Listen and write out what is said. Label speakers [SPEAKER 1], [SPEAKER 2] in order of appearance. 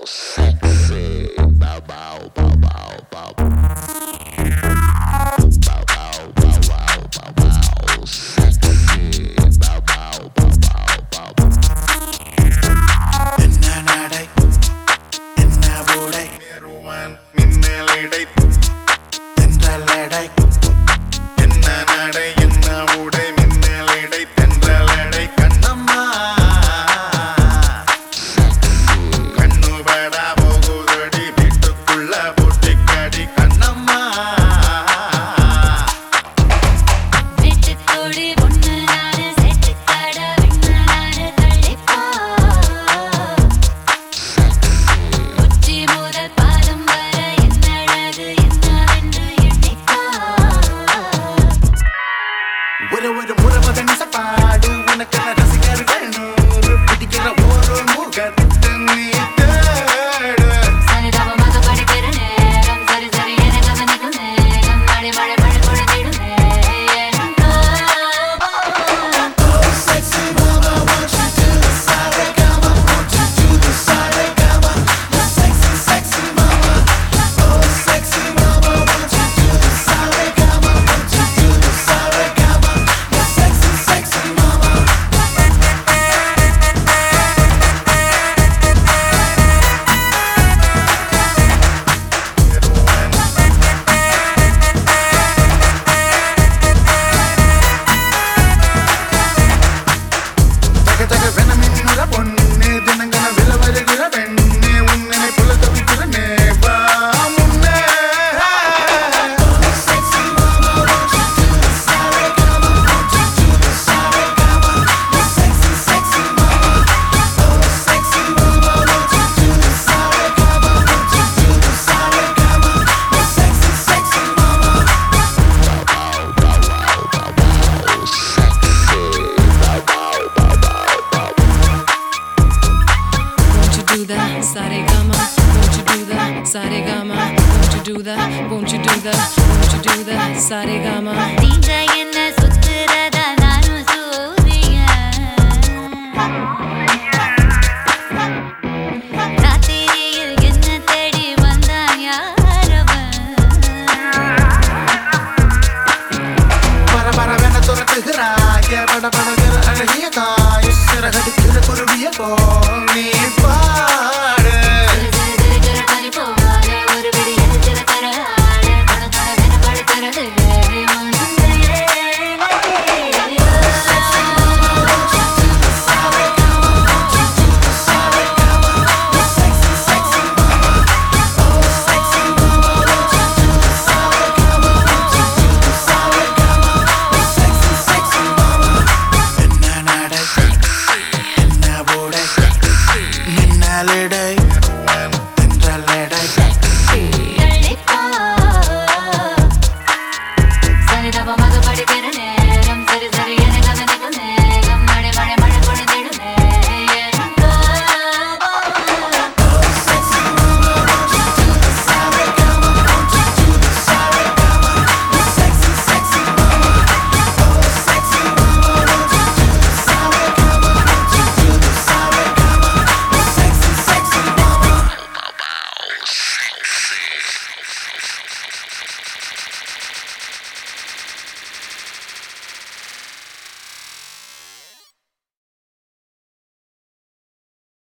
[SPEAKER 1] sexy, bow bow bow bow bow. Bow bow bow bow bow bow, sexy, bow bow bow bow bow.
[SPEAKER 2] Enna nadai, enna bodai, meruvan minnalidai, tendaladai. Enna nadai, enna bodai, minnalidai, tendaladai. Kannamma, kannu bada pogudadi, vittukulla pottikadi. Kannamma,
[SPEAKER 3] வெட்டுத்தோடு பொண்ணு நானு செட்டுக்காட விண்ணு நானு தள்ளிப்போ உச்சி முதல் பாதம் வர என்னழகு என்னவென்று எண்ணிக்கோ
[SPEAKER 2] ஒரு முறவதன் சப்பாடு உனக்கு ரசிகர்கள் நூறு பிடிக்கிற ஒரு முகத்தை நீ தேடு.
[SPEAKER 3] சரிதவமாக படிக்கிற நேரம் சரி சரி என கவனிக்கும் நேரம் மழை மழை மழை பொழுதிடும் நேரம்
[SPEAKER 2] Sexy mama, won't you do the saregama? Won't you do the saregama? Sexy, sexy mama. Oh, sexy mama, won't you do the saregama? Won't you do the saregama? Sexy, sexy mama. ஜக ஜக வெனமின்னுற பொண்ணு தினங்கன வில வருகிற பெண்ணு உன்னை புல தவிக்கிற நேபா முன்னே. Sexy mama, won't you do the saregama? Won't you do the saregama? Sexy, sexy mama. Oh, sexy mama, won't you do the saregama? Won't you do the saregama? Sexy, sexy mama.
[SPEAKER 4] Won't you do that, Saregama? Won't you do that, Saregama? Won't you do that? Won't you do that? Won't you do that, Saregama?
[SPEAKER 3] நீங்க என்ன சுத்துறதா நானும் சூரியன் ராத்திரியில் என்ன தேடி வந்தான் யாரவன்
[SPEAKER 2] பர பரவென துரத்துகிறாய பட படகிற அழகிய தாய் சிறகடிக்கிற குருவிய போல் நீ பாடு.
[SPEAKER 3] சிறு பறி போல ஒரு விடி எதிர்த்து தராட கணக்கணவென படுத்துறது
[SPEAKER 2] Sexy, sexy mama. Oh, sexy mama, won't you do the saregama? Won't you do the saregama? Sexy, sexy mama. Enna nadai, enna bodai, minnalidai,